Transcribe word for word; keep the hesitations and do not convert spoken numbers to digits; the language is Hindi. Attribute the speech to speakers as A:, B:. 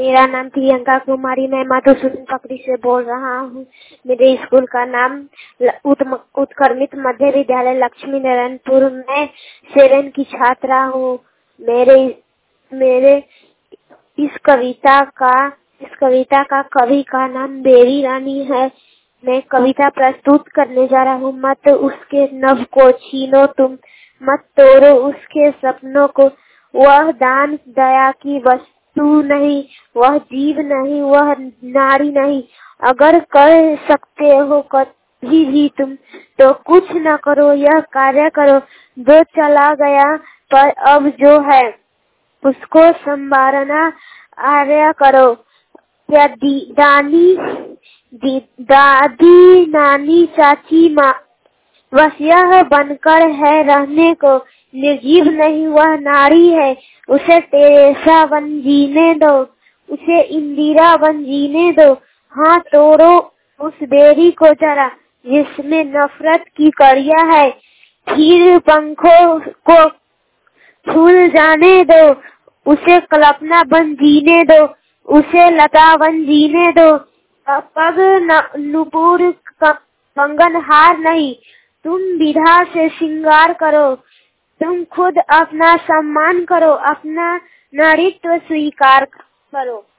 A: मेरा नाम प्रियंका कुमारी, मैं मधुसूदन पकड़ी से बोल रहा हूँ। मेरे स्कूल का नाम उत्म, उत्क्रमित मध्य विद्यालय लक्ष्मी नारायणपुर में सेवन की छात्रा हूँ। मेरे मेरे इस कविता का इस कविता का कवि का नाम बेबी रानी है। मैं कविता प्रस्तुत करने जा रहा हूँ। मत उसके नभ को छीनो तुम, मत तोड़ो उसके सपनों को। वह दान दया की वस्तु नहीं, वह जीव नहीं, वह नारी नहीं। अगर कर सकते हो कभी भी तुम तो कुछ न करो, यह कार्य करो जो चला गया पर अब जो है उसको संवारना आर्य करो। या दी, दानी दी, दादी नानी चाची माँ बस यह बनकर है रहने को। निर्जीव नहीं वह नारी है, उसे टेरेसा बन जीने दो, उसे इंदिरा बन जीने दो। हाँ तोड़ो उस बेड़ी को जरा जिसमें नफरत की कड़ियाँ है, फिर पंखों को फूल जाने दो, उसे कल्पना बन जीने दो, उसे लता बन जीने दो। पग नुपुर कंगन हार नहीं, तुम विधा से श्रृंगार करो। तुम खुद अपना सम्मान करो, अपना नारीत्व स्वीकार करो।